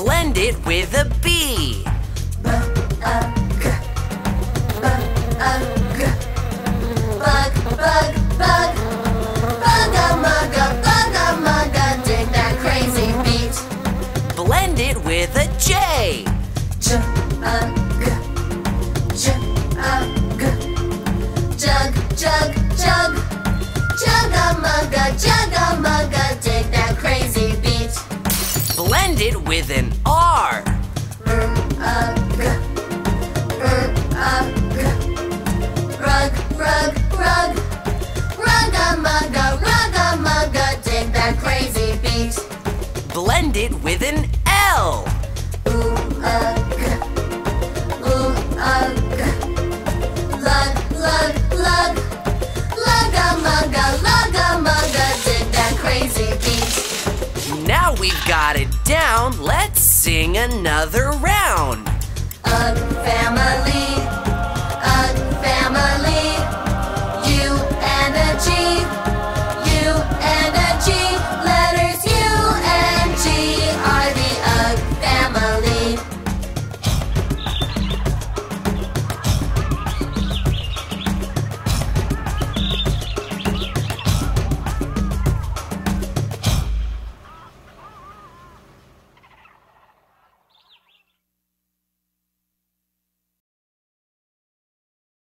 Blend it with a B. Bug, bug, bug. Bugga mugga, dig that crazy beat. Blend it with a J. Jug, jug, jug, jug. Jugga mugga, dig that crazy beat. Blend it with an R. Rug, rug, rug. Rugga mugga, dig that crazy beat. Blend it with an L. Lug, lug, lug. Lugga mugga, dig that crazy beat. Now we've got it down, let's sing another round. Ugg family.